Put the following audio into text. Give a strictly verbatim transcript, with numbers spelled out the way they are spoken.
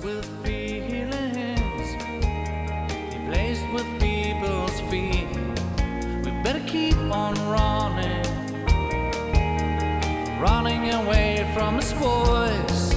with feelings. He plays with people's feet. We better keep on running, running away from his voice.